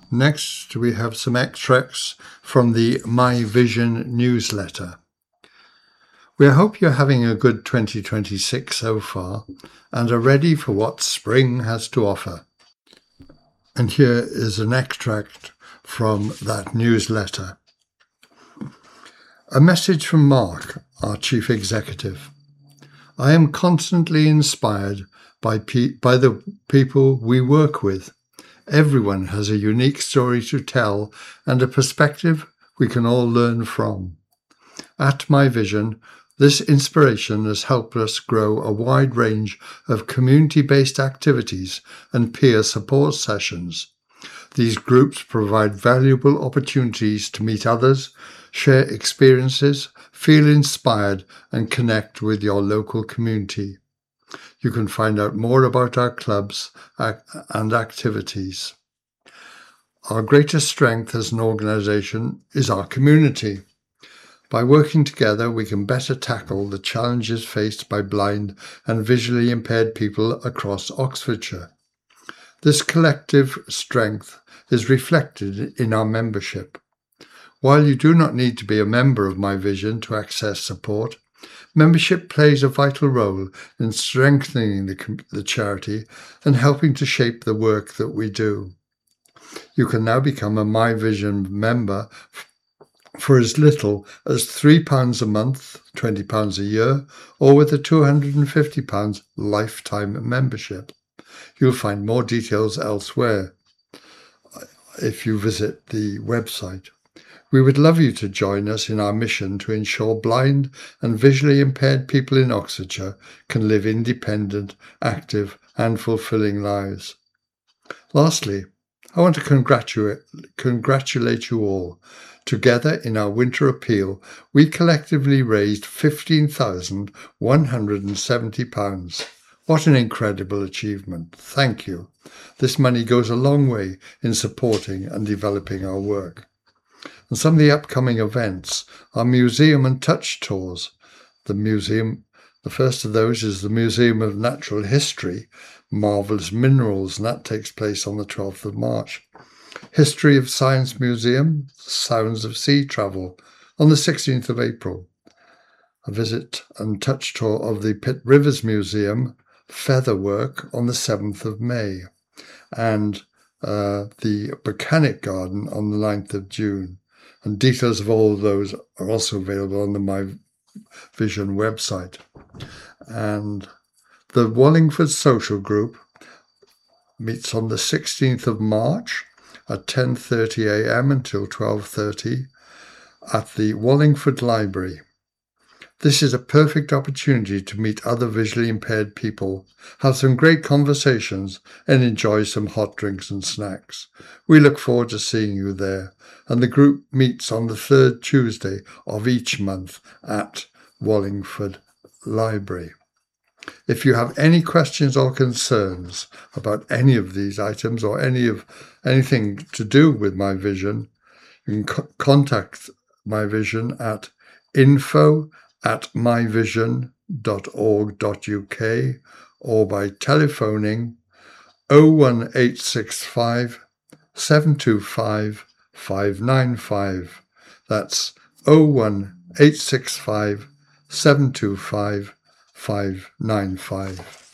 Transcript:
Next, we have some extracts from the My Vision newsletter. We hope you're having a good 2026 so far and are ready for what spring has to offer. And here is an extract from that newsletter. A message from Mark, our Chief Executive. I am constantly inspired by the people we work with. Everyone has a unique story to tell and a perspective we can all learn from. At My Vision, this inspiration has helped us grow a wide range of community-based activities and peer support sessions. These groups provide valuable opportunities to meet others, share experiences, feel inspired, and connect with your local community. You can find out more about our clubs and activities. Our greatest strength as an organisation is our community. By working together, we can better tackle the challenges faced by blind and visually impaired people across Oxfordshire. This collective strength is reflected in our membership. While you do not need to be a member of My Vision to access support, membership plays a vital role in strengthening the charity and helping to shape the work that we do. You can now become a My Vision member for as little as £3 a month, £20 a year, or with a £250 lifetime membership. You'll find more details elsewhere if you visit the website. We would love you to join us in our mission to ensure blind and visually impaired people in Oxfordshire can live independent, active and fulfilling lives. Lastly, I want to congratulate you all. Together in our winter appeal, we collectively raised £15,170. What an incredible achievement. Thank you. This money goes a long way in supporting and developing our work. And some of the upcoming events are museum and touch tours. The first of those is the Museum of Natural History, Marvellous Minerals, and that takes place on the 12th of March. History of Science Museum, Sounds of Sea Travel, on the 16th of April. A visit and touch tour of the Pitt Rivers Museum, Featherwork, on the 7th of May. And the Botanic Garden on the 9th of June. And details of all of those are also available on the My Vision website. And the Wallingford Social Group meets on the 16th of March at 10:30 a.m. until 12:30 at the Wallingford Library. This is a perfect opportunity to meet other visually impaired people, have some great conversations, and enjoy some hot drinks and snacks. We look forward to seeing you there, and the group meets on the third Tuesday of each month at Wallingford Library. If you have any questions or concerns about any of these items or anything to do with My Vision, you can contact My Vision at info@myvision.org.uk or by telephoning 01865 725 595. That's 01865 725 595.